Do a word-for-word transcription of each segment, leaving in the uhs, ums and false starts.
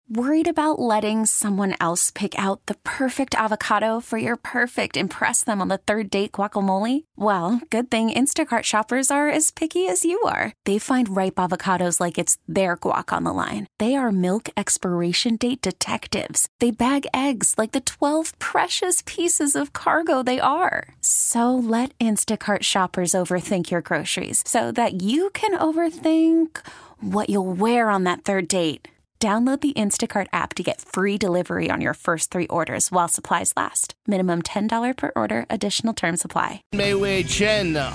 Worried about letting someone else pick out the perfect avocado for your perfect impress them on the third date guacamole? Well, good thing Instacart shoppers are as picky as you are. They find ripe avocados like it's their guac on the line. They are milk expiration date detectives. They bag eggs like the twelve precious pieces of cargo they are. So let Instacart shoppers overthink your groceries so that you can overthink what you'll wear on that third date. Download the Instacart app to get free delivery on your first three orders while supplies last. Minimum ten dollars per order. Additional terms apply. Mei Wei Chen. I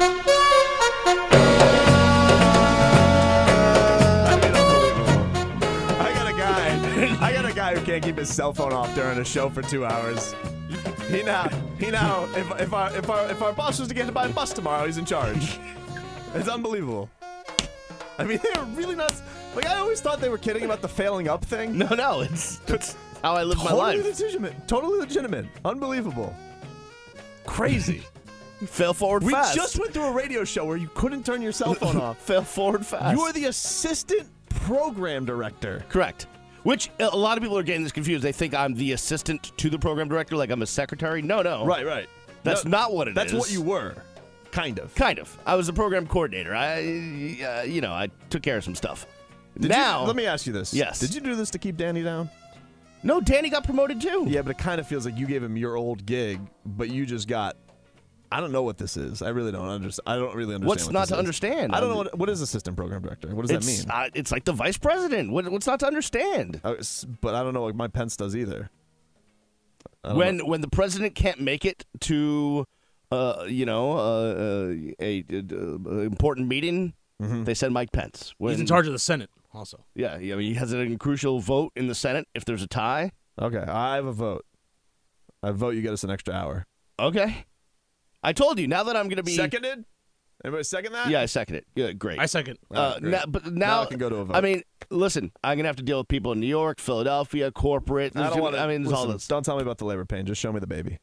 got a guy. I got a guy who can't keep his cell phone off during a show for two hours. He now, he now. If if our if our if our boss was to get to buy a bus tomorrow, he's in charge. It's unbelievable. I mean, they're really not. Like, I always thought they were kidding about the failing up thing. No, no, it's, it's how I live totally my life. Legitimate. Totally legitimate. Unbelievable. Crazy. Fail forward We fast. just went through a radio show where you couldn't turn your cell phone off. Fail forward fast. You are the assistant program director. Correct. Which a lot of people are getting this confused. They think I'm the assistant to the program director, like I'm a secretary. No, no. Right, right. That's No, not what it that's is. That's what you were. Kind of. Kind of. I was a program coordinator. I, uh, you know, I took care of some stuff. Did now, you, let me ask you this. Yes. Did you do this to keep Danny down? No, Danny got promoted too. Yeah, but it kind of feels like you gave him your old gig, but you just got. I don't know what this is. I really don't understand. I don't really understand. What's what not this to is. understand? I don't know what what is assistant program director. What does it's, that mean? Uh, it's like the vice president. What, what's not to understand? Uh, but I don't know what Mike Pence does either. When know. when the president can't make it to, uh, you know, uh, uh, a, a, a important meeting, mm-hmm. they send Mike Pence. When, He's in charge of the Senate. Also, yeah, I mean, he has a crucial vote in the Senate if there's a tie. Okay, I have a vote. I vote you get us an extra hour. Okay. I told you, now that I'm going to be... Seconded? Anybody second that? Yeah, I second it. Good, great. I second. Uh, right, now, but now, now I can go to a vote. I mean, listen, I'm going to have to deal with people in New York, Philadelphia, corporate. I don't want to... I mean, there's all listen, this. don't tell me about the labor pain. Just show me the baby.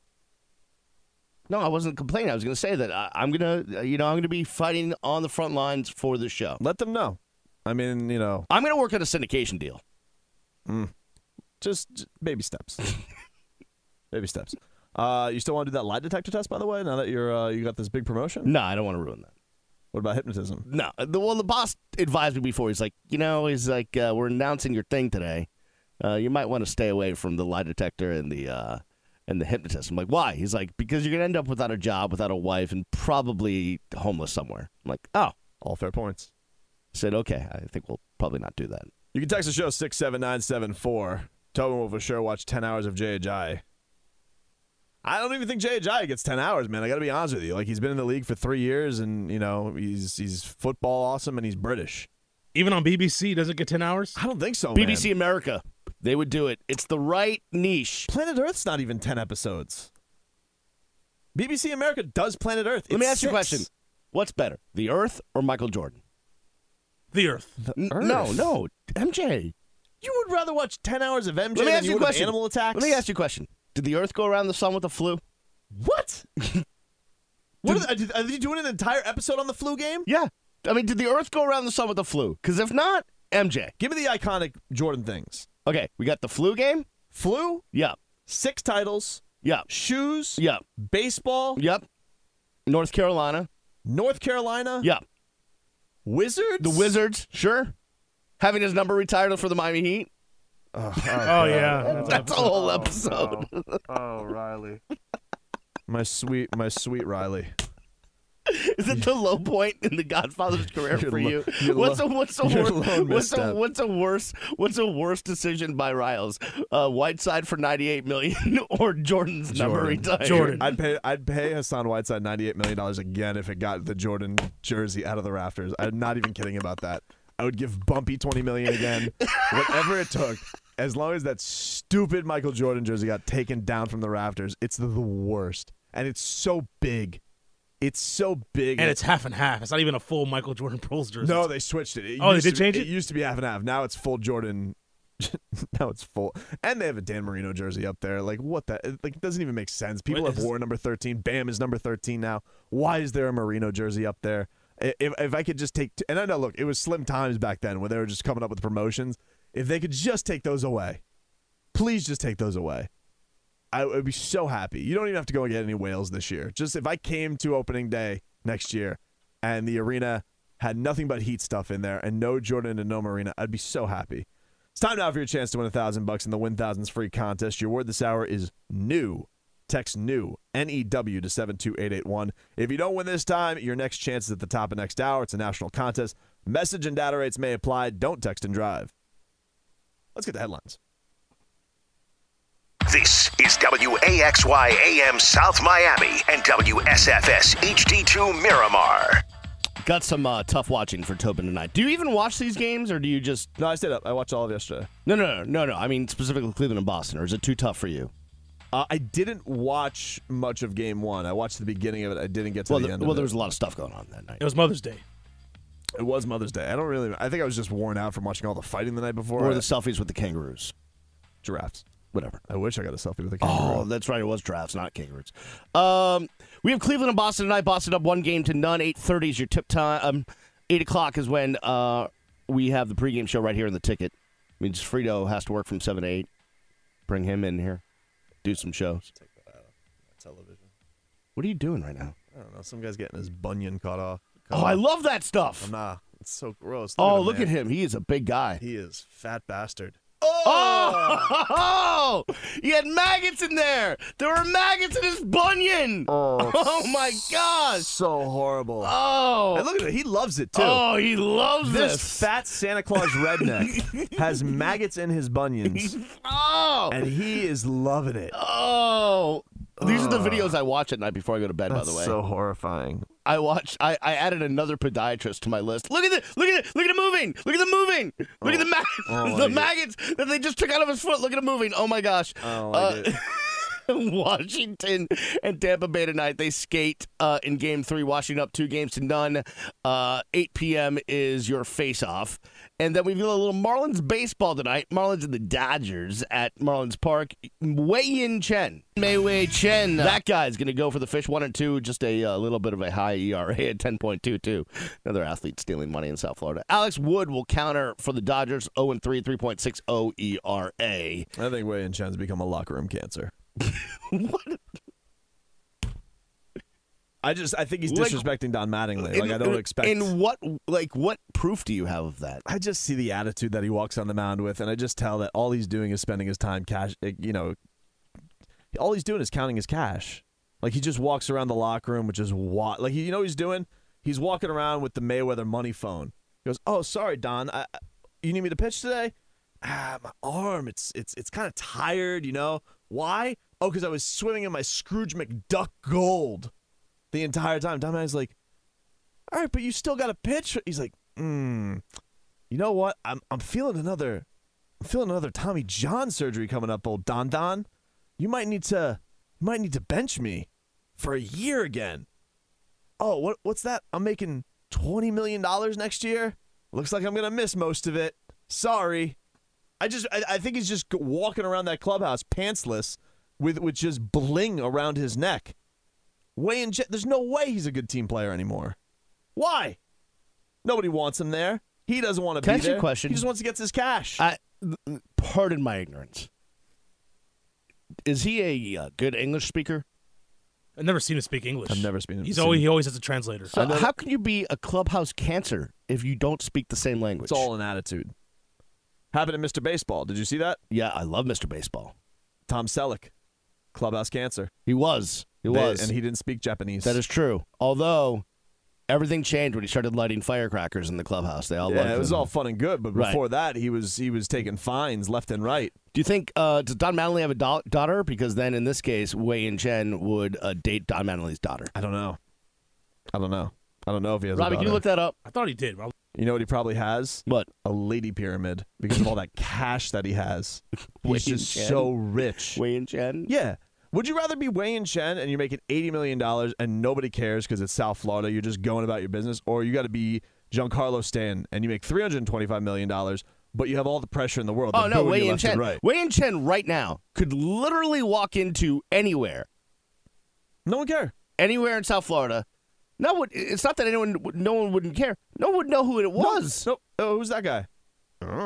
No, I wasn't complaining. I was going to say that I, I'm going to, you know, I'm going to be fighting on the front lines for the show. Let them know. I mean, you know... I'm going to work on a syndication deal. Mm. Just, just baby steps. Baby steps. Uh, you still want to do that lie detector test, by the way, now that you're uh, you got this big promotion? No, I don't want to ruin that. What about hypnotism? No. The, well, the boss advised me before. He's like, you know, he's like, uh, we're announcing your thing today. Uh, you might want to stay away from the lie detector and the uh, and the hypnotist. I'm like, why? He's like, because you're going to end up without a job, without a wife, and probably homeless somewhere. I'm like, oh. All fair points. I said, okay, I think we'll probably not do that. You can text the show six seven nine seven four. Tobin will for sure watch ten hours of Jay Ajayi. I don't even think Jay Ajayi gets ten hours, man. I got to be honest with you. Like, he's been in the league for three years, and, you know, he's he's football awesome, and he's British. Even on B B C, does it get ten hours? I don't think so, B B C man. America, they would do it. It's the right niche. Planet Earth's not even ten episodes. B B C America does Planet Earth. Let me It's ask you a six. question. What's better, The Earth or Michael Jordan? The Earth. The N- Earth? No, no, M J. You would rather watch ten hours of M J Let me than ask you you a would of question. Animal Attacks? Let me ask you a question. Did the Earth go around the sun with the flu? What? What are, they, are they doing an entire episode on the flu game? Yeah. I mean, did the Earth go around the sun with the flu? Because if not, M J. Give me the iconic Jordan things. Okay, we got the flu game. Flu, Yep. six titles, Yep. shoes, Yep. baseball, Yep. North Carolina. North Carolina, Yep. Wizards. The Wizards. Sure. Having his number retired for the Miami Heat. Oh, Oh, yeah. That's a whole episode. Oh, oh, Riley. My sweet, my sweet Riley. Is it the low point in the Godfather's career You're for lo- you? you're What's lo- a what's a you're wor- lone what's a misstep. what's a worse what's a worse decision by Riles? Uh, Whiteside for ninety eight million or Jordan's number Jordan. retired? Jordan. I'd pay I'd pay Hassan Whiteside ninety-eight million dollars again if it got the Jordan jersey out of the rafters. I'm not even kidding about that. I would give Bumpy twenty million dollars again, whatever it took, as long as that stupid Michael Jordan jersey got taken down from the rafters. It's the, the worst, and it's so big. It's so big, And it's half and half. It's not even a full Michael Jordan Pearls jersey. no, they switched it. It Oh, they used did to- change it? It used to be half and half. Now it's full Jordan. Now it's full, and they have a Dan Marino jersey up there. Like what? That like it doesn't even make sense. People What have is- worn number thirteen. Bam is number thirteen now. Why is there a Marino jersey up there? If if I could just take, and I know, look, it was slim times back then when they were just coming up with promotions. If they could just take those away, please just take those away. I would be so happy. You don't even have to go and get any whales this year. Just if I came to opening day next year and the arena had nothing but Heat stuff in there and no Jordan and no Marina, I'd be so happy. It's time now for your chance to win a thousand bucks in the Win Thousands free contest. Your word this hour is new. Text new, N E W, to seven two eight eight one. If you don't win this time, your next chance is at the top of next hour. It's a national contest. Message and data rates may apply. Don't text and drive. Let's get the headlines. This is W A X Y A M South Miami and W S F S H D two Miramar. Got some uh, tough watching for Tobin tonight. Do you even watch these games, or do you just... No, I stayed up. I watched all of yesterday. No, no, no, no, no. I mean, specifically Cleveland and Boston, or is it too tough for you? Uh, I didn't watch much of game one. I watched the beginning of it. I didn't get to Well, the the, end well of it. there was a lot of stuff going on that night. It was Mother's Day. It was Mother's Day. I don't really... I think I was just worn out from watching all the fighting the night before. Or I- the selfies with the kangaroos. giraffes. Whatever. I wish I got a selfie with a kangaroo. Oh, that's right. It was drafts, not kangaroos. Um, we have Cleveland and Boston tonight. Boston up one game to none. eight thirty is your tip time. Um, eight o'clock is when uh, we have the pregame show right here in the ticket. Means Frito has to work from seven to eight. Bring him in here. Do some shows. Take that out of television. What are you doing right now? I don't know. Some guy's getting his bunion caught off. Oh, I love that stuff. I'm not. It's so gross. Oh, him, look man. at him. He is a big guy. He is fat bastard. Oh! He had maggots in there. There were maggots in his bunion. Oh, Oh, my gosh. so horrible. Oh. And look at it. He loves it too. Oh, he loves this this. fat Santa Claus redneck has maggots in his bunions, Oh. and he is loving it. Oh. These are the videos I watch at night before I go to bed, by That's the way. so horrifying. I watch. I, I added another podiatrist to my list. Look at it! Look at it! Look at it moving! Look at it moving! Look at the mag- Oh, the my maggots that they just took out of his foot. Look at it moving! Oh my gosh! I don't like it. Washington and Tampa Bay tonight. They skate uh, in Game Three. Washington up two games to none. Uh, eight p.m. is your face-off, and then we've got a little Marlins baseball tonight. Marlins and the Dodgers at Marlins Park. Wei-Yin Chen, Mei-Wei Chen. That guy's going to go for the fish. One and two. Just a, a little bit of a high E R A at ten point two two. Another athlete stealing money in South Florida. Alex Wood will counter for the Dodgers. zero and three, three point six oh E R A. I think Wei and Chen's become a locker room cancer. What? I just I think he's Like- disrespecting Don Mattingly. Like I don't expect. In what like what proof do you have of that? I just see the attitude that he walks on the mound with, and I just tell that all he's doing is spending his time cash. You know, all he's doing is counting his cash. Like he just walks around the locker room, which is what. Like you know what he's doing? He's walking around with the Mayweather money phone. He goes, "Oh, sorry, Don. I, I- you need me to pitch today? Ah, my arm. It's it's it's kind of tired. You know why? Oh, because I was swimming in my Scrooge McDuck gold the entire time." Don Mattingly's like, "All right, but you still got to pitch." He's like, "Hmm. You know what? I'm I'm feeling another I'm feeling another Tommy John surgery coming up, old Don Don. You might need to you might need to bench me for a year again." Oh, what what's that? I'm making twenty million dollars next year? Looks like I'm going to miss most of it. Sorry. I just I, I think he's just walking around that clubhouse pantsless with with just bling around his neck. Wei and Chen, there's no way he's a good team player anymore. Why? Nobody wants him there. He doesn't want to Can I be ask you a there. question? He just wants to get his cash. I, pardon my ignorance. Is he a uh, good English speaker? I've never seen him speak English. I've never seen him. He's seen- always he always has a translator. So how can you be a clubhouse cancer if you don't speak the same language? It's all an attitude. Happened at Mister Baseball. Did you see that? Yeah, I love Mister Baseball. Tom Selleck, clubhouse cancer. He was. He They- was. and he didn't speak Japanese. That is true. Although everything changed when he started lighting firecrackers in the clubhouse. They all loved Yeah, it was him. all fun and good, but Right. before that, he was he was taking fines left and right. Do you think uh, does Don Mattingly have a da- daughter? Because then in this case, Wei-Yin Chen would uh, date Don Mattingly's daughter. I don't know. I don't know. I don't know if he has. Robbie, a can you daughter. look that up? I thought he did. Well, You know what he probably has? What? A lady pyramid because of all that cash that he has. He's Wei just Chen? so rich. Wei-Yin Chen? Yeah. Would you rather be Wei and Chen and you're making eighty million dollars and nobody cares because it's South Florida, you're just going about your business, or you got to be Giancarlo Stanton and you make three hundred twenty-five million dollars, but you have all the pressure in the world? Oh, They're no, booing you Wei-Yin left and Chen. right. Wei-Yin Chen right now could literally walk into anywhere, No one care. anywhere in South Florida. No one, it's not that anyone, no one wouldn't care. No one would know who it was. Nope. Oh, who's that guy? I don't know.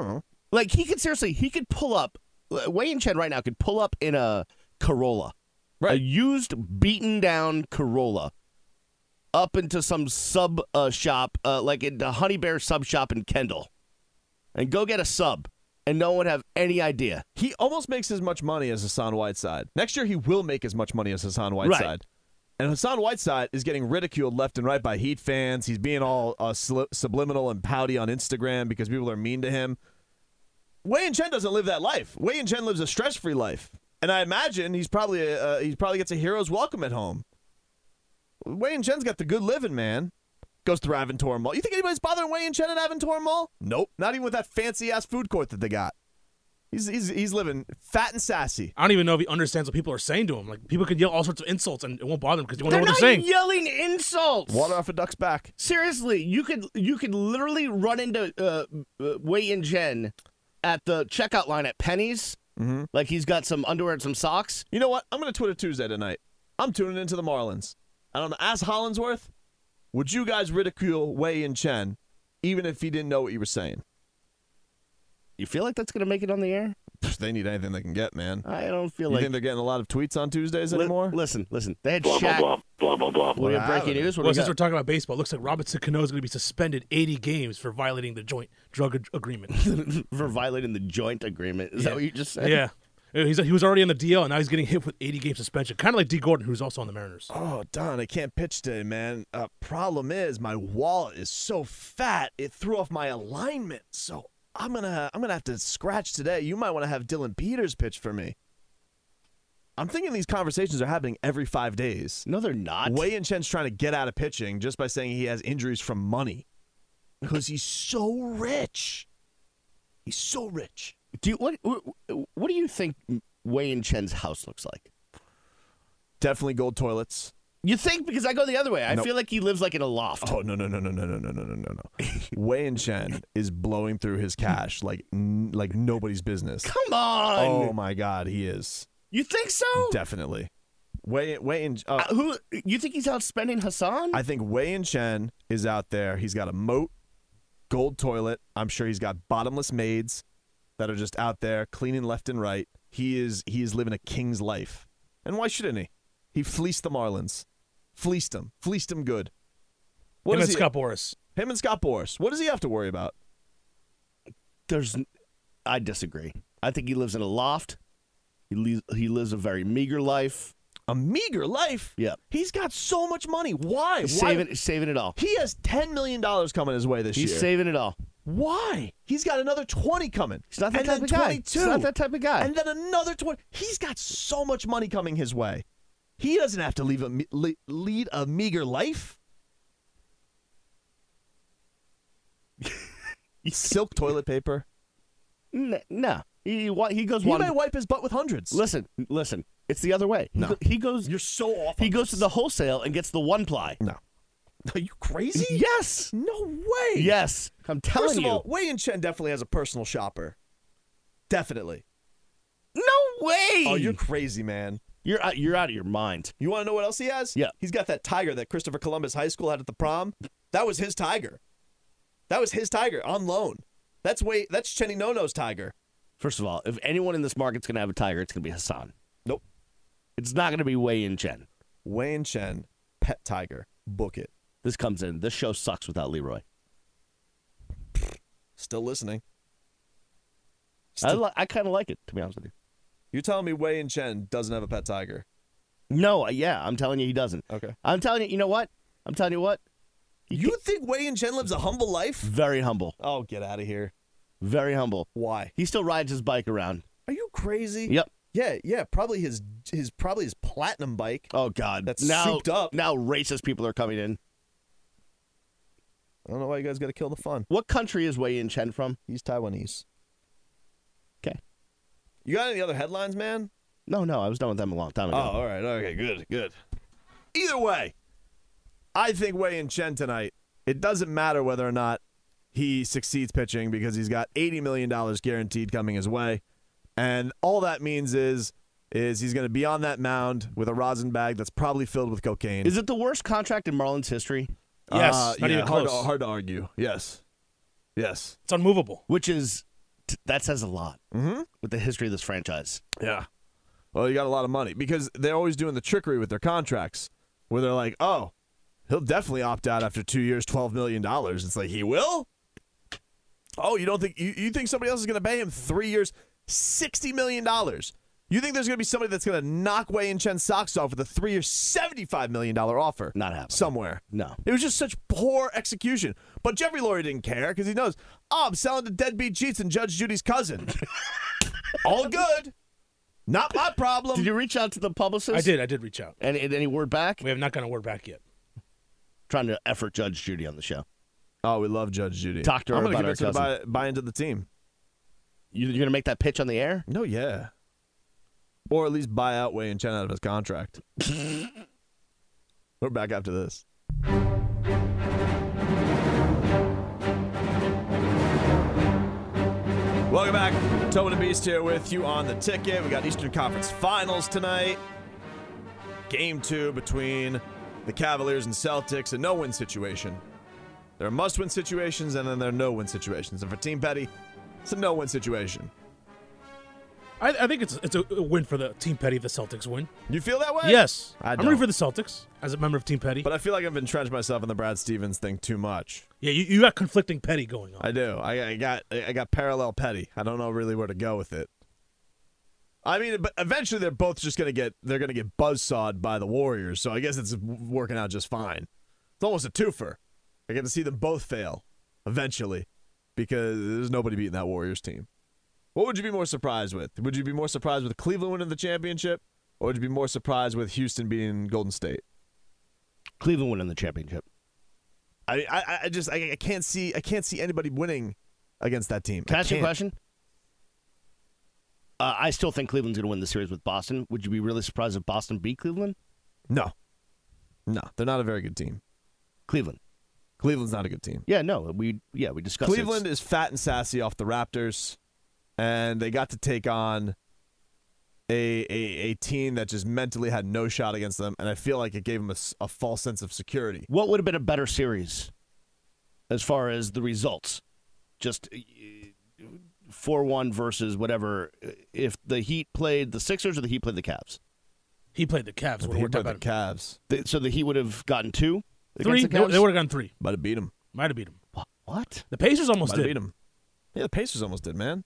Like, he could seriously, he could pull up, Wei Yin Chen right now could pull up in a Corolla. Right. A used, beaten down Corolla up into some sub uh, shop, uh, like in the Honey Bear sub shop in Kendall, and go get a sub, and no one would have any idea. He almost makes as much money as Hassan Whiteside. Next year, he will make as much money as Hassan Whiteside. Right. And Hassan Whiteside is getting ridiculed left and right by Heat fans. He's being all uh, sli- subliminal and pouty on Instagram because people are mean to him. Wei Yin Chen doesn't live that life. Wei Yin Chen lives a stress-free life. And I imagine he's probably a, uh, he probably gets a hero's welcome at home. Wei Yin Chen's got the good living, man. Goes through Aventura Mall. You think anybody's bothering Wei Yin Chen at Aventura Mall? Nope. Not even with that fancy-ass food court that they got. He's, he's, he's living fat and sassy. I don't even know if he understands what people are saying to him. Like, people could yell all sorts of insults and it won't bother him because you won't They're know what not they're saying. yelling insults. Water off a duck's back. Seriously, you could you could literally run into uh, uh, Wei Yin Chen at the checkout line at Penny's. Mm-hmm. Like he's got some underwear and some socks. You know what? I'm going to Twitter Tuesday tonight. I'm tuning into the Marlins. And I'm going to ask Hollinsworth, would you guys ridicule Wei Yin Chen even if he didn't know what you were saying? You feel like that's going to make it on the air? Pfft, they need anything they can get, man. I don't feel You like. think they're getting a lot of tweets on Tuesdays Li- anymore? Listen, listen. They had Blah, Shaq. blah, blah, blah, blah, blah. What do you What have, breaking happened? news? What Well, do since we we're got? talking about baseball, it looks like Robinson Cano is going to be suspended eighty games for violating the joint drug ag- agreement. For violating the joint agreement. Is that Yeah. what you just said? Yeah. He's, he was already on the D L, and now he's getting hit with eighty game suspension. Kind of like D. Gordon, who's also on the Mariners. Oh, Don, I can't pitch today, man. Uh, problem is, my wallet is so fat, it threw off my alignment. So I'm gonna, I'm gonna have to scratch today. You might want to have Dylan Peters pitch for me. I'm thinking these conversations are happening every five days. No, they're not. Wei Yin Chen's trying to get out of pitching just by saying he has injuries from money because he's so rich. He's so rich. Do you, what, what what do you think Wei Yin Chen's house looks like? Definitely gold toilets. You think? Because I go the other way. I Nope. feel like he lives like in a loft. Oh no no no no no no no no no no no! Wei Yin Chen is blowing through his cash like n- like nobody's business. Come on. Oh my God, he is You think so? definitely. Wei Wei Yin. Uh, Uh, who? You think he's out spending Hassan? I think Wei Yin Chen is out there. He's got a moat, gold toilet. I'm sure he's got bottomless maids that are just out there cleaning left and right. He is he is living a king's life, and why shouldn't he? He fleeced the Marlins, fleeced them, fleeced them good. What Him does and he- Scott Boras. Him and Scott Boras. What does he have to worry about? There's. I disagree. I think he lives in a loft. He lives. He lives a very meager life. A meager life. Yeah. He's got so much money. Why? He's Why? saving. Saving it all. He has ten million dollars coming his way this He's year. saving it all. Why? He's got another twenty coming. He's not that and type then of guy. twenty-two. He's not that type of guy. And then another twenty. He's got so much money coming his way. He doesn't have to leave a, me- le- lead a meager life. Silk toilet paper. N- no. He wa- he goes He one. may wipe his butt with hundreds. Listen, listen. It's the other way. He No. go- He goes. You're so off. He on goes to this. the wholesale and gets the one ply. No. Are you crazy? Yes. No way. Yes. I'm telling First of you. all, Wei Yin Chen definitely has a personal shopper. Definitely. no way. Oh, you're crazy, man. You're out, you're out of your mind. You want to know what else he has? Yeah. He's got that tiger that Christopher Columbus High School had at the prom. That was his tiger. That was his tiger on loan. That's way. That's Chenny No-No's tiger. First of all, if anyone in this market's gonna have a tiger, it's gonna be Hassan. Nope. It's not gonna be Wei Yin Chen. Wei Yin Chen, pet tiger. Book it. This comes in. This show sucks without Leroy. Still listening. I, Still, li- I kind of like it, to be honest with you. you're telling me Wei Yin Chen doesn't have a pet tiger? No, uh, yeah, I'm telling you, he doesn't. Okay. I'm telling you, you know what? I'm telling you what? You think Wei Yin Chen lives a humble life? Very humble. Oh, get out of here. Very humble. Why? He still rides his bike around. Are you crazy? Yep. Yeah, yeah. Probably his his probably his platinum bike. Oh God, That's now, souped up. Now racist people are coming in. I don't know why you guys got to kill the fun. What country is Wei Yin Chen from? He's Taiwanese. Okay. You got any other headlines, man? No, no, I was done with them a long time Oh, ago. all right. Okay, good, good. Either way, I think Wei Yin Chen tonight, it doesn't matter whether or not he succeeds pitching because he's got eighty million dollars guaranteed coming his way. And all that means is is he's going to be on that mound with a rosin bag that's probably filled with cocaine. Is it the worst contract in Marlins history? Yes, Uh, not yeah, even hard close. to, hard to argue. Yes. Yes. It's unmovable. Which is that says a lot Mm-hmm. with the history of this franchise. Yeah. Well, you got a lot of money because they're always doing the trickery with their contracts where they're like, oh, he'll definitely opt out after two years, twelve million dollars. It's like, he will? Oh, you don't think you, you think somebody else is going to pay him three years, sixty million dollars? You think there's going to be somebody that's going to knock Wei and Chen's socks off with a three-year, seventy-five million dollars offer? Not happening. Somewhere. No. It was just such poor execution. But Jeffrey Lurie didn't care because he knows, oh, I'm selling to deadbeat cheats and Judge Judy's cousin. All good. Not my problem. Did you reach out to the publicist? I did. I did reach out. Any, any word back? We have not gotten a word back yet. Trying to effort Judge Judy on the show. Oh, we love Judge Judy. Talk to her I'm gonna about convince her her to buy, cousin. buy into the team. You, you're going to make that pitch on the air? No, yeah. Or at least buy out Wei and Chen out of his contract. We're back after this. Welcome back. Tobin and Beast here with you on the ticket. We got Eastern Conference Finals tonight. Game two between the Cavaliers and Celtics. A no-win situation. There are must-win situations, and then there are no-win situations. And for Team Petty, it's a no-win situation. I, I think it's it's a win for the Team Petty if the Celtics win. You feel that way? Yes. I I'm don't. rooting for the Celtics as a member of Team Petty. But I feel like I've entrenched myself in the Brad Stevens thing too much. yeah, you, you got conflicting Petty going on. I do. I, I got I got parallel Petty. I don't know really where to go with it. I mean, but eventually they're both just gonna get they're gonna get buzzsawed by the Warriors. So I guess it's working out just fine. It's almost a twofer. I get to see them both fail eventually because there's nobody beating that Warriors team. What would you be more surprised with? Would you be more surprised with Cleveland winning the championship, or would you be more surprised with Houston beating Golden State? Cleveland winning the championship. I I, I just I, I can't see I can't see anybody winning against that team. Can I I ask you a can't. question? Uh, I still think Cleveland's going to win the series with Boston. Would you be really surprised if Boston beat Cleveland? No, no, they're not a very good team. Cleveland. Cleveland's not a good team. Yeah, no, we yeah we discussed Cleveland it. is fat and sassy off the Raptors, and they got to take on a, a a team that just mentally had no shot against them, and I feel like it gave them a, s- a false sense of security. What would have been a better series as far as the results? Just four one versus whatever. If the Heat played the Sixers or the Heat played the Cavs? He played the Cavs. But Would he have worked played out the better. Cavs, The- So the Heat would have gotten two? Three. against the They, Cavs? they would have gotten three. might have beat them. Might have beat him. What? The Pacers almost Might have did. beat them. Yeah, the Pacers almost did, man.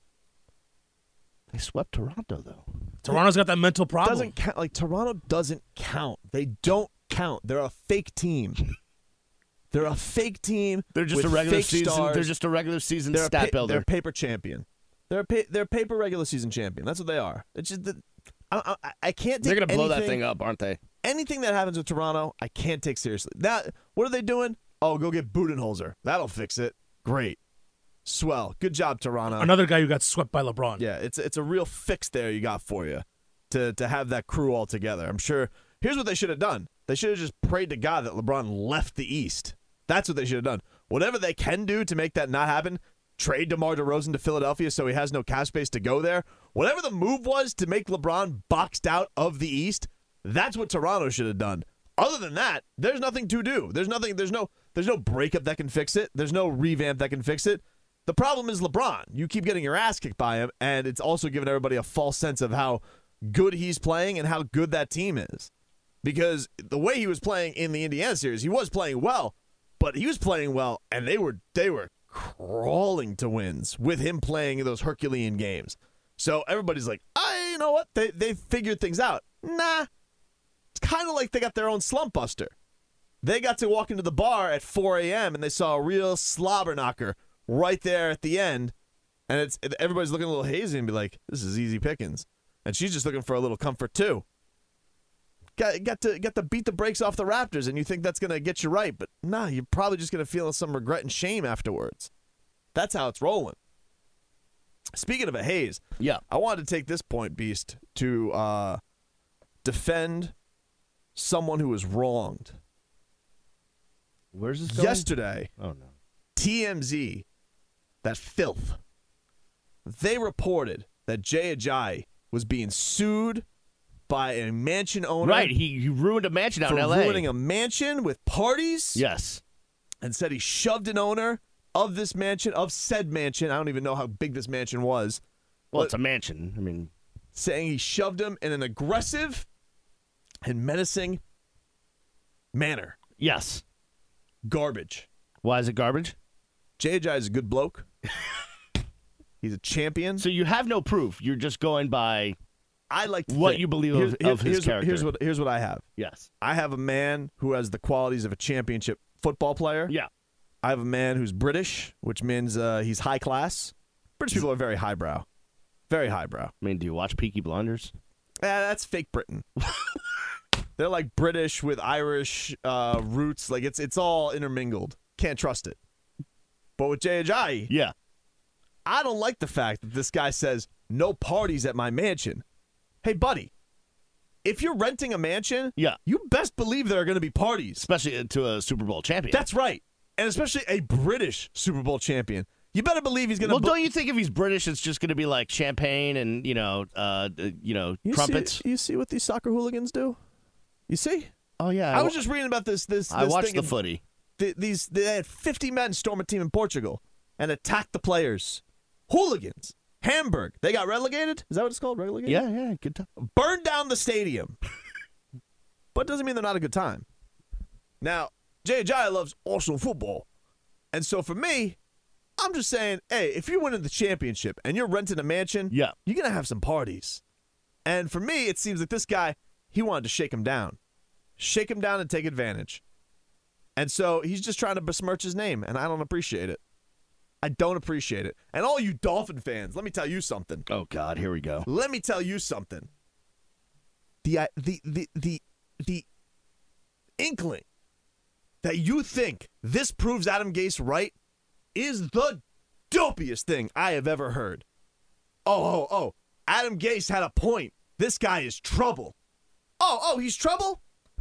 They swept Toronto, though. Toronto's got that mental problem. Doesn't count. Like Toronto doesn't count. They don't count. They're a fake team. They're a fake team. They're just with a regular fake season. stars. They're just a regular season They're a stat pa- builder. They're a paper champion. They're a pa- they're a paper regular season champion. That's what they are. It's just that I, I, I can't. Take They're going to blow that anything- thing up, aren't they? Anything that happens with Toronto, I can't take seriously. That what are they doing? Oh, go get Budenholzer. That'll fix it. Great, swell. Good job, Toronto. Another guy who got swept by LeBron. Yeah, it's it's a real fix there you got for you to to have that crew all together. I'm sure. Here's what they should have done. They should have just prayed to God that LeBron left the East. That's what they should have done. Whatever they can do to make that not happen, trade DeMar DeRozan to Philadelphia so he has no cap space to go there. Whatever the move was to make LeBron boxed out of the East, that's what Toronto should have done. Other than that, there's nothing to do. There's nothing. There's no. There's no breakup that can fix it. There's no revamp that can fix it. The problem is LeBron. You keep getting your ass kicked by him, and it's also giving everybody a false sense of how good he's playing and how good that team is. Because the way he was playing in the Indiana series, he was playing well, but he was playing well, and they were they were crawling to wins with him playing in those Herculean games. So everybody's like, I, you know what? They they figured things out. Nah. It's kind of like they got their own slump buster. They got to walk into the bar at four a.m. and they saw a real slobber knocker right there at the end. And it's everybody's looking a little hazy and be like, this is easy pickings. And she's just looking for a little comfort too. Got, got to got to beat the brakes off the Raptors, and you think that's going to get you right. But nah, you're probably just going to feel some regret and shame afterwards. That's how it's rolling. Speaking of a haze, Yeah. I wanted to take this point, Beast, to uh, defend someone who was wronged. Where's this going? Yesterday, Oh, no. T M Z, that filth, they reported that Jay Ajayi was being sued by a mansion owner. Right. He, he ruined a mansion out for in L A. ruining a mansion with parties. Yes. And said he shoved an owner of this mansion, of said mansion. I don't even know how big this mansion was. Well, it's a mansion. I mean, saying he shoved him in an aggressive and menacing manner. Yes. Garbage. Why is it garbage? J J is a good bloke. He's a champion. So you have no proof. You're just going by I like to what think. you believe here's, of, of his here's, character. Here's what, here's what I have. Yes. I have a man who has the qualities of a championship football player. Yeah. I have a man who's British, which means uh, he's high class. British people are very highbrow. Very highbrow. I mean, do you watch Peaky Blinders? Eh, that's fake Britain. They're like British with Irish uh, roots. Like it's it's all intermingled. Can't trust it. But with Jay Ajayi, Yeah. I don't like the fact that this guy says no parties at my mansion. Hey, buddy, if you're renting a mansion, Yeah. you best believe there are going to be parties. Especially to a Super Bowl champion. That's right. And especially a British Super Bowl champion. You better believe he's going to. Well, don't you think if he's British, it's just going to be like champagne and, you know, uh, uh, you know, you trumpets? See, you see what these soccer hooligans do? You see? Oh, yeah. I was just reading about this. This, this I watched thing the in- footy. th- these they had fifty men storm a team in Portugal and attack the players. Hooligans. Hamburg. They got relegated? Is that what it's called? Relegated? Yeah, yeah, good time. Burned down the stadium. But doesn't mean they're not a good time. Now, Jay Ajayi loves awesome football. And so for me, I'm just saying, hey, if you're winning the championship and you're renting a mansion, Yeah. you're going to have some parties. And for me, it seems like this guy, he wanted to shake him down. Shake him down and take advantage. And so he's just trying to besmirch his name, and I don't appreciate it. I don't appreciate it. And all you Dolphin fans, let me tell you something. Oh, God, here we go. Let me tell you something. The uh, the the the the inkling that you think this proves Adam Gase right is the dopiest thing I have ever heard. Oh, oh, oh. Adam Gase had a point. This guy is trouble. Oh, oh, he's trouble?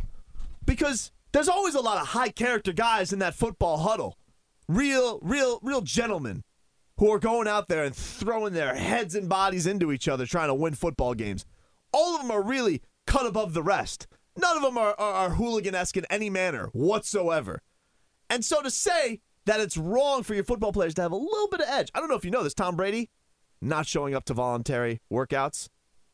Because there's always a lot of high character guys in that football huddle. Real, real, real gentlemen who are going out there and throwing their heads and bodies into each other trying to win football games. All of them are really cut above the rest. None of them are, are, are hooligan-esque in any manner whatsoever. And so to say that it's wrong for your football players to have a little bit of edge. I don't know if you know this, Tom Brady not showing up to voluntary workouts.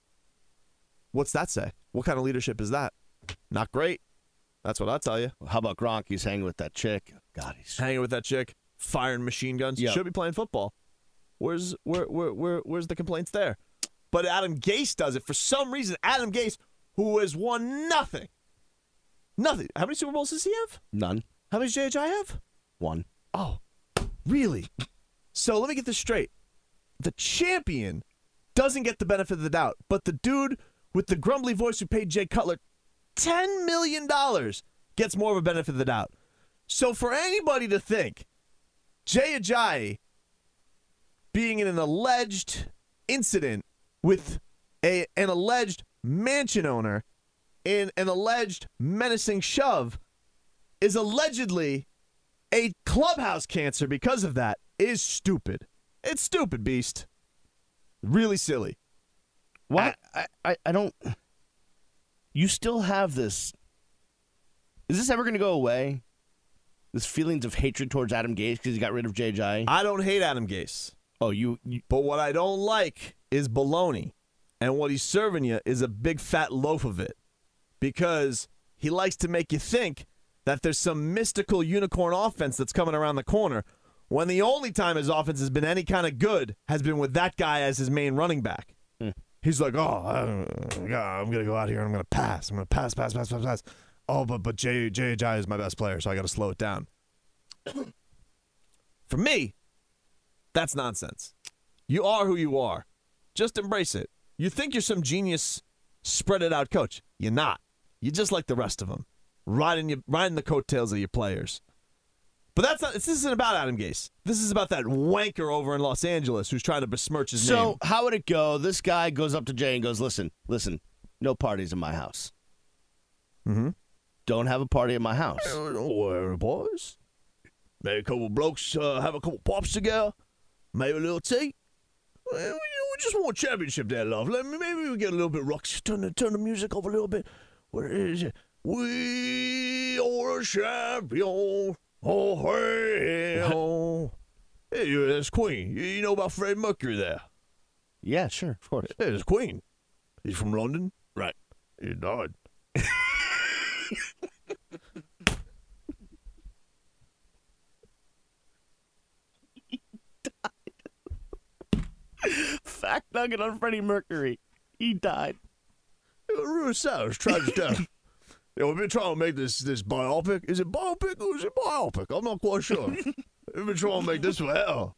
What's that say? What kind of leadership is that? Not great. That's what I'll tell you. How about Gronk? He's hanging with that chick. God, he's Hanging with that chick, firing machine guns. Yep. Should be playing football. Where's where, where where where's the complaints there? But Adam Gase does it for some reason. Adam Gase, who has won nothing, nothing. How many Super Bowls does he have? none. How many does J H I have? One. Oh, really? So let me get this straight. The champion doesn't get the benefit of the doubt, but the dude with the grumbly voice who paid Jay Cutler ten million dollars gets more of a benefit of the doubt. So for anybody to think Jay Ajayi being in an alleged incident with a an alleged mansion owner in an alleged menacing shove is allegedly a clubhouse cancer because of that is stupid. It's stupid, Beast. Really silly. Why? I, I, I don't. You still have this. Is this ever going to go away? This feelings of hatred towards Adam Gase because he got rid of J J. I don't hate Adam Gase. Oh, you, you. But what I don't like is baloney. And what he's serving you is a big fat loaf of it. Because he likes to make you think that there's some mystical unicorn offense that's coming around the corner when the only time his offense has been any kind of good has been with that guy as his main running back. Hmm. He's like, oh, I don't- yeah, I'm going to go out here and I'm going to pass. I'm going to pass, pass, pass, pass, pass. Oh, but but J J J is my best player, so I got to slow it down. For me, that's nonsense. You are who you are. Just embrace it. You think you're some genius, spread it out coach. You're not. You're just like the rest of them, riding you, riding the coattails of your players. But that's not. This isn't about Adam Gase. This is about that wanker over in Los Angeles who's trying to besmirch his name. So how would it go? This guy goes up to Jay and goes, "Listen, listen, no parties in my house. Mm-hmm. Don't have a party at my house." Don't worry, boys. Maybe a couple blokes uh, have a couple pops together. Maybe a little tea. Well, you know, we just want a championship there, love. Let me, maybe we get a little bit rocks. Turn the turn the music up a little bit. Where is it? We are a champion. Oh, hey, oh. Hey, there's Queen. You, you know about Freddie Mercury there? Yeah, sure, of course. Hey, there's Queen. He's from London? Right. He died. Fact nugget on Freddie Mercury. He died. It was really sad. It was tragic death. Yeah, we've been trying to make this this biopic. Is it biopic or is it biopic? I'm not quite sure. We've been trying to make this forever.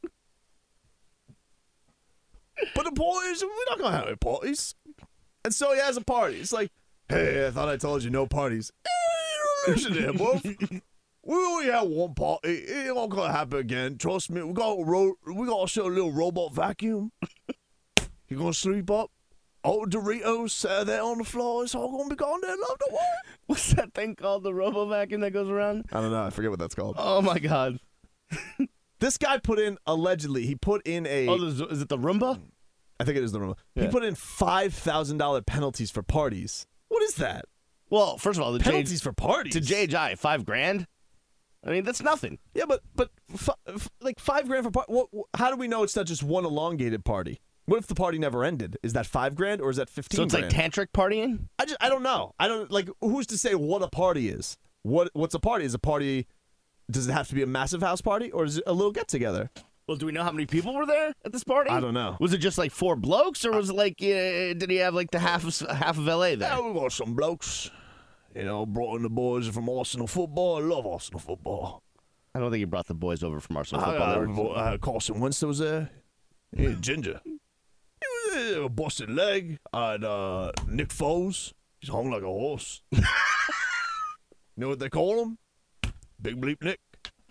But the point is, we're not going to have any parties. And so he has a party. It's like, hey, I thought I told you no parties. Hey, listen to him, bro. We only had one party. It ain't going to happen again. Trust me. We got a ro- we got to show a little robot vacuum. You going to sleep up? Oh, Doritos sat there on the floor. It's all going to be gone there. Love the world. What's that thing called? The robo vacuum that goes around? I don't know. I forget what that's called. Oh my god. This guy put in, allegedly, he put in a... Oh, is is it the Roomba? I think it is the Roomba. Yeah. He put in five thousand dollars penalties for parties. What is that? Well, first of all, the Penalties J- for parties? to J H I, five grand. I mean, that's nothing. Yeah, but but f- f- like five grand for party. What, how do we know it's not just one elongated party? What if the party never ended? Is that five grand or is that fifteen? So it's grand? like tantric partying. I just I don't know. I don't like. Who's to say what a party is? What what's a party? Is a party? Does it have to be a massive house party or is it a little get together? Well, do we know how many people were there at this party? I don't know. Was it just like four blokes, or was it like uh, did he have like the half of half of L A there? Yeah, we got some blokes. You know, brought in the boys from Arsenal football. I love Arsenal football. I don't think he brought the boys over from Arsenal I, football. I, They were- uh, Carson Wentz was there. Yeah, Ginger. He was there, a busted leg. I had uh, Nick Foles. He's hung like a horse. You know what they call him? Big Bleep Nick.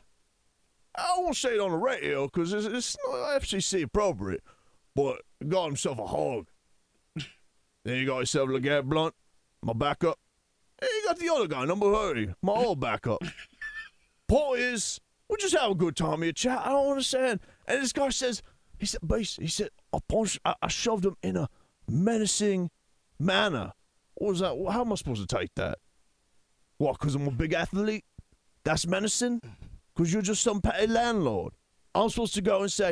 I won't say it on the radio because it's, it's not F C C appropriate, but he got himself a hog. Then you got yourself LeGarrette Blunt, my backup. And you got the other guy, number thirty, my old backup. Point is, we just have a good time here, chat. I don't understand. And this guy says, he said, base, he said, I punched, I, I shoved him in a menacing manner. What was that? How am I supposed to take that? What, because I'm a big athlete? That's menacing? Because you're just some petty landlord. I'm supposed to go and say,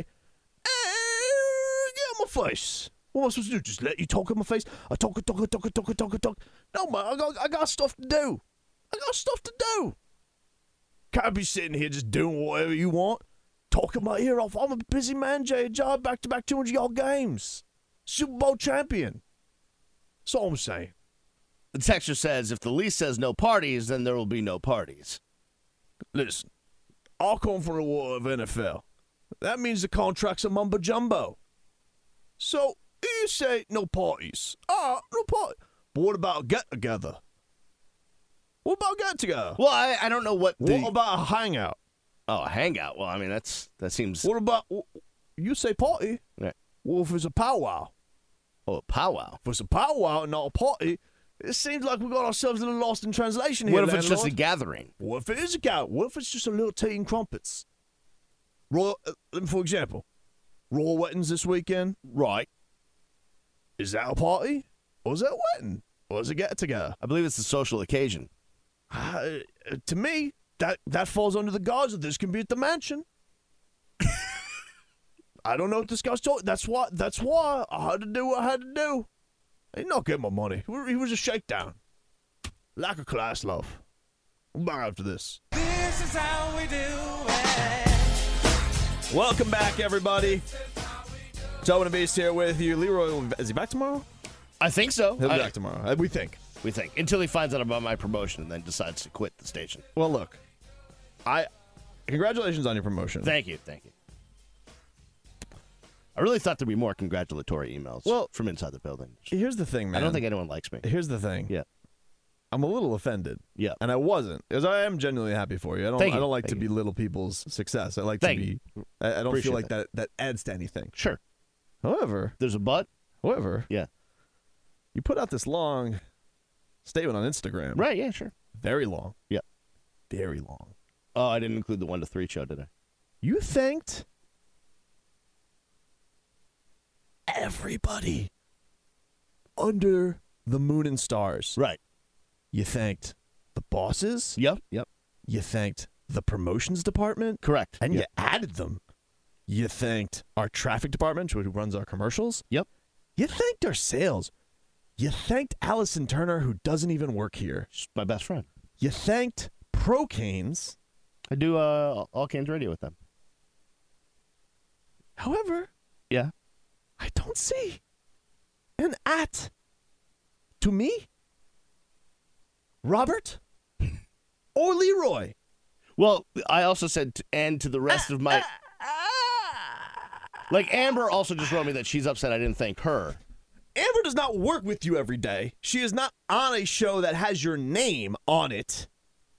hey, get on my face. What am I supposed to do? Just let you talk in my face? I talk, talk, talk, talk, talk, talk, talk. No, man, I got, I got stuff to do. I got stuff to do. Can't be sitting here just doing whatever you want. Talking my ear off. I'm a busy man, J J. Back-to-back two hundred yard games. Super Bowl champion. That's all I'm saying. The texture says if the lease says no parties, then there will be no parties. Listen, I come from the world of N F L. That means the contracts are mumbo jumbo. So you say no parties. Ah, no party. But what about a get together? What about get together? Well, I, I don't know what the What about a hangout? oh a hangout. Well, I mean that's that seems What about you say party? Right. Well, if it's a powwow, oh a powwow. if it's a powwow and not a party, it seems like we got ourselves a little lost in translation here. What if it's just a landlord. gathering? What if it is a gathering? What if it's just a little tea and crumpets? Royal, uh, for example, royal weddings this weekend. Right. Is that a party? Or is that a wedding? Or is it get together? I believe it's a social occasion. Uh, to me, that, that falls under the guise of this can be at the mansion. I don't know what this guy's talking. That's why. That's why I had to do what I had to do. He not getting my money. He was a shakedown. Lack of class, love. I'm back after this. This is how we do it. Welcome back, everybody. Tobin and Beast here with you. Leroy, is he back tomorrow? I think so. He'll be I- back tomorrow. Uh, We think. We think until he finds out about my promotion and then decides to quit the station. Well, look, I congratulations on your promotion. Thank you, thank you. I really thought there'd be more congratulatory emails Well- from inside the building. Here's the thing, man. I don't think anyone likes me. Here's the thing. Yeah. I'm a little offended. Yeah. And I wasn't, because I am genuinely happy for you. I don't. Thank I you. don't like Thank to you. belittle people's success. I like Thank to you. be. I, I don't Appreciate feel like that. that adds to anything. Sure. However, There's a but? however, Yeah. you put out this long statement on Instagram. Right, yeah, sure. Very long. Yeah. Very long. Oh, I didn't include the one to three show, did I? You thanked everybody under the moon and stars. Right. You thanked the bosses. Yep. Yep. You thanked the promotions department. Correct. And yeah. you added them. You thanked our traffic department, who runs our commercials. Yep. You thanked our sales. You thanked Allison Turner, who doesn't even work here. She's my best friend. You thanked Pro Canes. I do uh, All Canes Radio with them. However, Yeah. I don't see an at to me, Robert, or Leroy. Well, I also said, t- and to the rest of my... Like, Amber also just wrote me that she's upset I didn't thank her. Amber does not work with you every day. She is not on a show that has your name on it.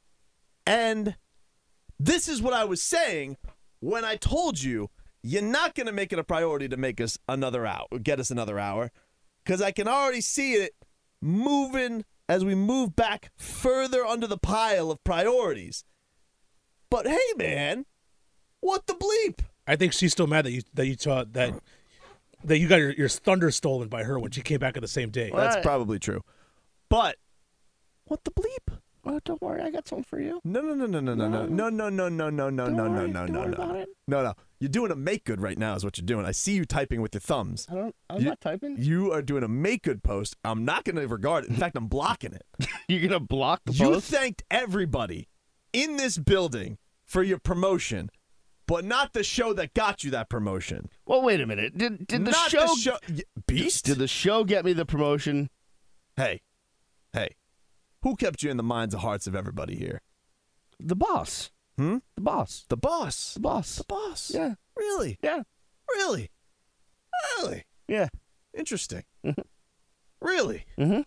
And this is what I was saying when I told you you're not going to make it a priority to make us another hour, get us another hour, because I can already see it moving as we move back further under the pile of priorities. But hey, man, what the bleep? I think she's still mad that you that you taught that that you got your, your thunder stolen by her when she came back on the same day. Well, That's I- probably true. But what the bleep? Well, don't worry, I got something for you. No, no, no, no, no, no, no, no, no, no, no, no, Don't no, no, worry, no, don't no, worry about no, it. no, no. You're doing a make good right now, is what you're doing. I see you typing with your thumbs. I don't. I'm You- not typing. You are doing a make good post. I'm not going to regard it. In fact, I'm blocking it. You're gonna block the You post? thanked everybody in this building for your promotion, but not the show that got you that promotion. Well, wait a minute. Did did the not show? the show. Y- Beast. Did the show get me the promotion? Hey, hey, who kept you in the minds and hearts of everybody here? The boss. Hmm. The boss. The boss. The boss. The boss. Yeah. Really? Yeah. Really? Really? Yeah. Interesting. Mhm. Really? Mm-hmm.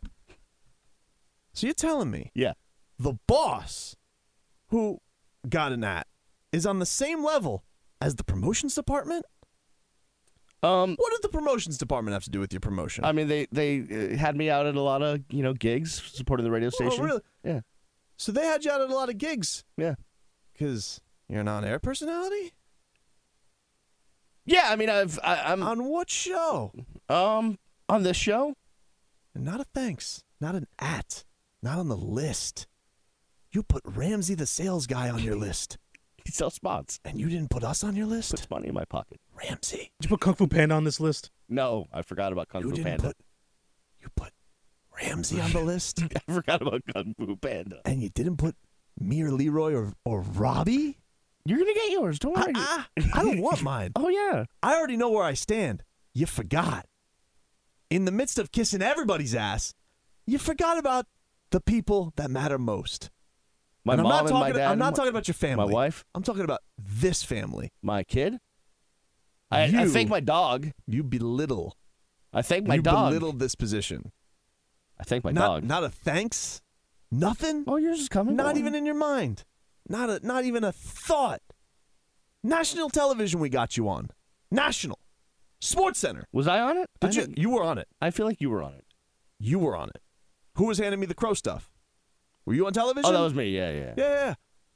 So you're telling me Yeah. the boss who got an at is on the same level as the promotions department? Um. What did the promotions department have to do with your promotion? I mean, they they uh, had me out at a lot of you know gigs supporting the radio Oh, station. really? Yeah. So they had you out at a lot of gigs Yeah. because you're an on-air personality? Yeah. I mean, I've I, I'm On what show? um on this show. And not a thanks. Not an at. Not on the list. You put Ramsey the sales guy on your list. He sells spots. And you didn't put us on your list? Puts money in my pocket. Ramsey. Did you put Kung Fu Panda on this list? No, I forgot about Kung You Fu didn't Panda. put you put Ramsey on the list, I forgot about Kung Fu Panda. and you didn't put me or Leroy or, or Robbie? You're gonna get yours. Don't I, worry. I, I don't want mine. Oh yeah. I already know where I stand. You forgot. In the midst of kissing everybody's ass, you forgot about the people that matter most. My And I'm mom not and talking, my dad. I'm not and talking about your family. my wife, I'm talking about this family. my kid. I, I You- thank my dog. You belittle. I thank my you dog. belittle this position. I thank my not, dog. Not a thanks. Nothing. Oh, yours is coming. Not Don't even worry. in your mind. Not a, not even a thought. National television we got you on. National. Sports Center. Was I on it? Did I you? think- You were on it. I feel like you were on it. You were on it. Who was handing me the crow stuff? Were you on television? Oh, that was me. Yeah, yeah. Yeah, yeah. yeah.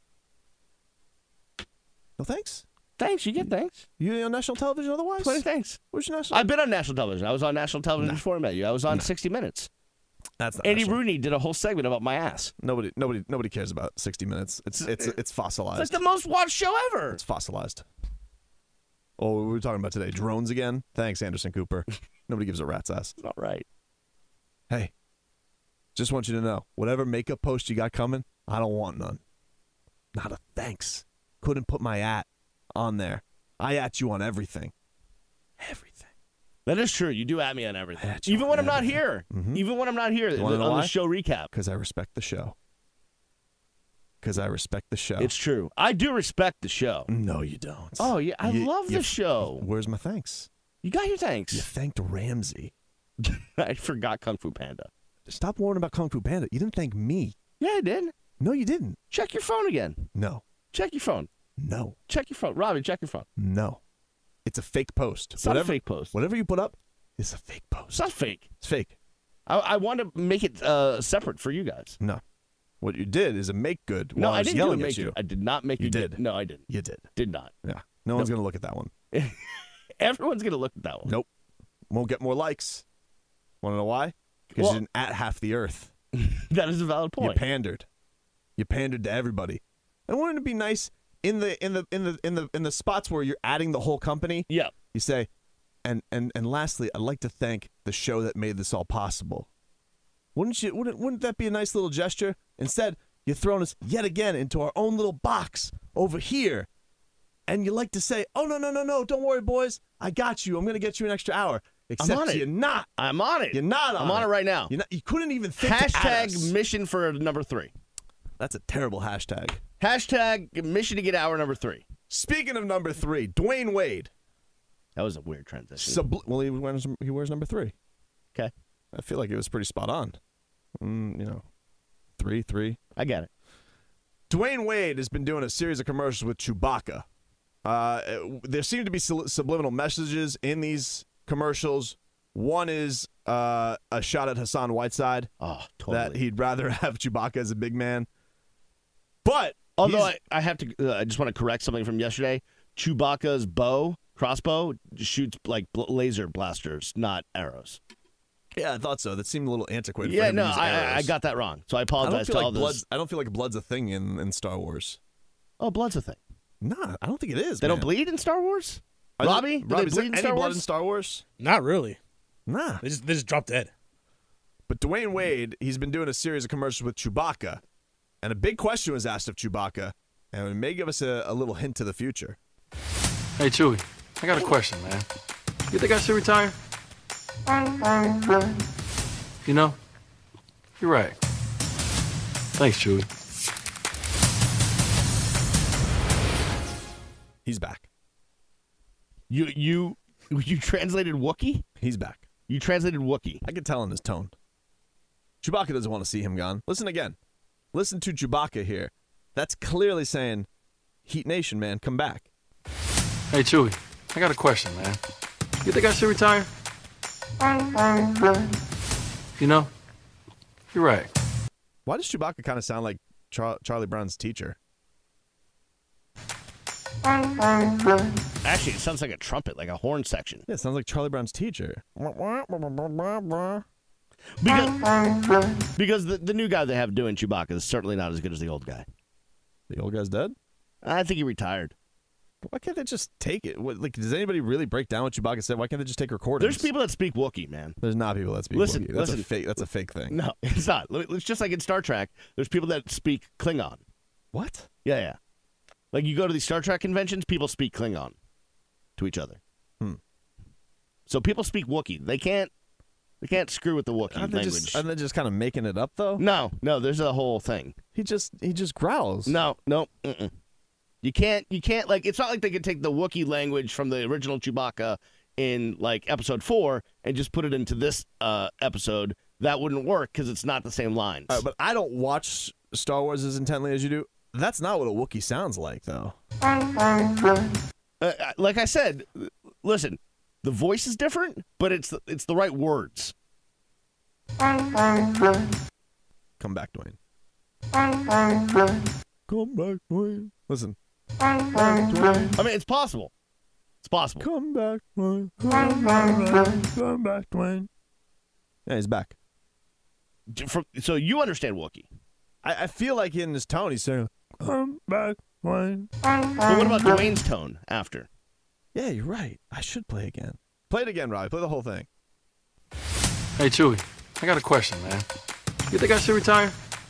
No thanks. Thanks. You get thanks. You on national television otherwise? Plenty of thanks. Where's your national? I've been on national television. I was on national television No. before I met you. I was on sixty minutes. That's not Andy national. Rooney did a whole segment about my ass. Nobody, nobody, nobody cares about sixty minutes. It's it's it's It's fossilized. like the most watched show ever. It's fossilized. Oh, what were we talking about today? Drones again? Thanks, Anderson Cooper. Nobody gives a rat's ass. It's not right. Hey, just want you to know, whatever makeup post you got coming, I don't want none. Not a thanks. Couldn't put my at on there. I at you on everything. Everything. That is true. You do at me on everything. At you Even on when I'm not everything. here. Mhm. Even when I'm not here You on wanna know the why? show recap. Because I respect the show. Because I respect the show. It's true. I do respect the show. No, you don't. Oh, yeah. I You- love you- the show. Where's my thanks? You got your You thanks. thanked Ramsey. I forgot Kung Fu Panda. Stop worrying about Kung Fu Panda. You didn't thank me. Yeah, I did. No, you didn't. Check your phone again. No. Check your phone. No. Check your phone. Robbie, check your phone. No. It's a fake post. It's not a fake post. Whatever you put up is a fake post. It's not fake. It's fake. I, I want to make it uh, separate for you guys. No. What you did is a make good No, while I I was didn't do yelling a at make you. it. I did not make You you did. No, I didn't. You did. Did not. Yeah. No one's going to look at that one. Everyone's going to look at that one. Nope. Won't get more likes. Want to know why? Because Well- you didn't at half the earth. That is a valid You point. pandered. You pandered to everybody. And wouldn't it be nice in the in the in the in the in the spots where you're adding the whole company, Yeah. you say, and and and lastly, I'd like to thank the show that made this all possible. Wouldn't you? Wouldn't wouldn't that be a nice little gesture? Instead, you're throwing us yet again into our own little box over here, and you like to say, "Oh no no no no! Don't worry, boys. I got you. I'm gonna get you an extra hour." Except on it. you're not. I'm on it. You're not on I'm on it, it. right now. You're not, you couldn't even think to add us. Hashtag mission for number three. That's a terrible hashtag. Hashtag mission to get hour number three. Speaking of number three, Dwayne Wade. That was a weird transition. Subli- well, he wears, he wears number three. Okay. I feel like it was pretty spot on. Mm, you know, three, three. I get it. Dwayne Wade has been doing a series of commercials with Chewbacca. Uh, there seem to be sub- subliminal messages in these commercials. One is uh, a shot at Hassan Whiteside. Oh, totally. That he'd rather have Chewbacca as a big man. But Although he's- I, I have to, uh, I just want to correct something from yesterday. Chewbacca's bow, crossbow, shoots like bl- laser blasters, not arrows. yeah, I thought so. That seemed a little antiquated. for Yeah, him to no, use I, I- I arrows. got that wrong. So I I don't apologize feel to all like those. blood's, I don't feel like blood's a thing in, in Star Wars. Oh, blood's a thing. Nah, I don't think it is. They man. don't bleed in Star Wars? Are there- Robbie? Do Robbie, they is there bleed in any Star blood Wars? in Star Wars? Not really. Nah. They just they just drop dead. But Dwayne Wade, he's been doing a series of commercials with Chewbacca, and a big question was asked of Chewbacca, and it may give us a, a little hint to the future. Hey, Chewie, I got a question, man. You think I should retire? You know, you're right. Thanks, Chewie. He's back. You you you translated Wookiee? He's back. You translated Wookiee. I can tell in his tone. Chewbacca doesn't want to see him gone. Listen again. Listen to Chewbacca here. That's clearly saying, Heat Nation, man, come back. Hey, Chewie, I got a question, man. You think I should retire? You know, you're right. Why does Chewbacca kind of sound like Char- Charlie Brown's teacher? Actually, it sounds like a trumpet, like a horn section. Yeah, it sounds like Charlie Brown's teacher. Because, because the, the new guy they have doing Chewbacca is certainly not as good as the old guy. The old guy's dead? I think he retired. Why can't they just take it? What, like, does anybody really break down what Chewbacca said? Why can't they just take recordings? There's people that speak Wookiee, man. There's not people that speak Listen, Wookiee. That's listen. a fake. That's a fake thing. No, it's not. It's just like in Star Trek. There's people that speak Klingon. What? Yeah, yeah. Like you go to these Star Trek conventions, people speak Klingon to each other. Hmm. So people speak Wookiee. They can't. They can't screw with the Wookiee Aren't they language. just, aren't they just kind of making it up though? No, no. There's a whole thing. He just he just growls. No, no. Mm-mm. You can't. You can't. Like it's not like they could take the Wookiee language from the original Chewbacca in like Episode Four and just put it into this uh, episode. That wouldn't work because it's not the same lines. Uh, but I don't watch Star Wars as intently as you do. That's not what a Wookiee sounds like, though. Uh, like I said, listen, the voice is different, but it's the, it's the right words. Come back, Dwayne. Come back, Dwayne. Listen. I mean, it's possible. It's possible. Come back, Dwayne. Come back, come back, Dwayne. Yeah, he's back. From, so you understand Wookiee. I, I feel like in his tone, he's saying, "Come back, Dwayne." But what about Dwayne's tone after? Yeah, you're right. I should play again. Play it again, Robbie. Play the whole thing. Hey, Chewie, I got a question, man. You think I should retire?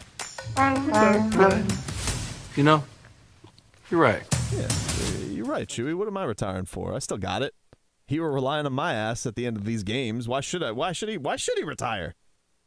You know, you're right. Yeah, you're right, Chewie. What am I retiring for? I still got it. He were relying on my ass at the end of these games. Why should I? Why should he? Why should he retire?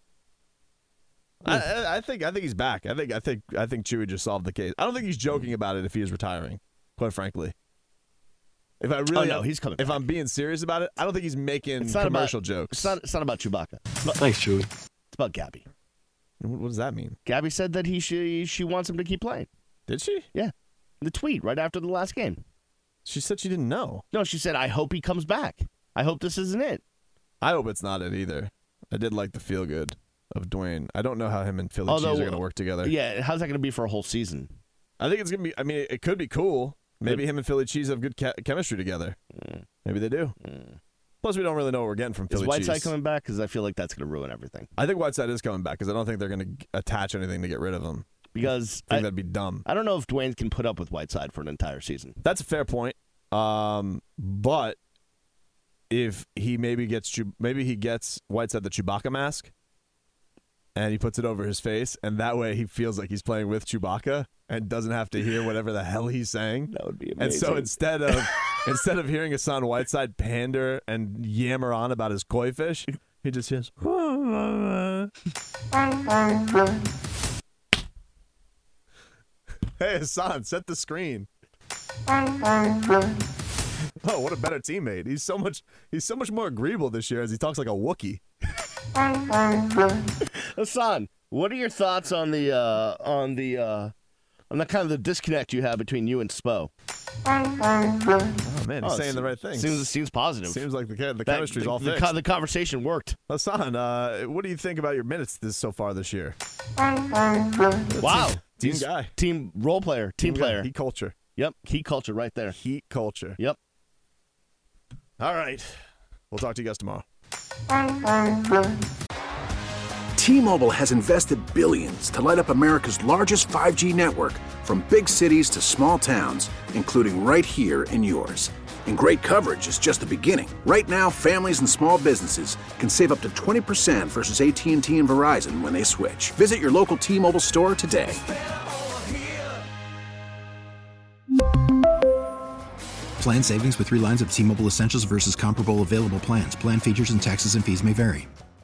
I, I, I think I think he's back. I think I think I think Chewie just solved the case. I don't think he's joking about it if he is retiring. Quite frankly, if I really, Oh, no, he's coming If back. I'm being serious about it, I don't think he's making It's not commercial about, jokes. It's not, it's not about Chewbacca. It's about, Thanks, Chewie. it's about Gabby. What what does that mean? Gabby said that he she, she wants him to keep playing. Did she? Yeah. The tweet right after the last game. She said she didn't know. No, she said, I hope he comes back. I hope this isn't it. I hope it's not it either. I did like the feel good of Dwayne. I don't know how him and Philly Although, Cheese are going to work together. Yeah, how's that going to be for a whole season? I think it's going to be, I mean, it could be cool. Maybe him and Philly Cheese have good ca- chemistry together. Mm. Maybe they do. Mm. Plus, we don't really know what we're getting from Is Philly Whiteside Cheese. coming back? Because I feel like that's going to ruin everything. I think Whiteside is coming back because I don't think they're going to attach anything to get rid of him. because I think I, that'd be dumb. I don't know if Dwayne can put up with Whiteside for an entire season. That's a fair point. Um, but if he maybe gets Chew- maybe he gets Whiteside the Chewbacca mask, and he puts it over his face, and that way he feels like he's playing with Chewbacca and doesn't have to hear whatever the hell he's saying. That would be amazing. And so instead of instead of hearing Hassan Whiteside pander and yammer on about his koi fish, he just hears. Hey Hassan, set the screen. Oh, what a better teammate! He's so much he's so much more agreeable this year as he talks like a Wookiee. Hassan, what are your thoughts on the uh, on the uh, on the kind of the disconnect you have between you and Spo? Oh man, he's Oh, saying it the right things. Seems seems positive. Seems like the the That- chemistry's the, all the, fixed. co- the conversation worked. Hassan, uh, what do you think about your minutes this so far this year? Wow, Team He's guy. team role player, team, guy. player. Heat culture. Yep, key culture right there. Heat culture. Yep. All right. We'll talk to you guys tomorrow. T-Mobile has invested billions to light up America's largest five G network, from big cities to small towns, including right here in yours. And great coverage is just the beginning. Right now, families and small businesses can save up to twenty percent versus A T and T and Verizon when they switch. Visit your local T-Mobile store today. Plan savings with three lines of T-Mobile Essentials versus comparable available plans. Plan features and taxes and fees may vary.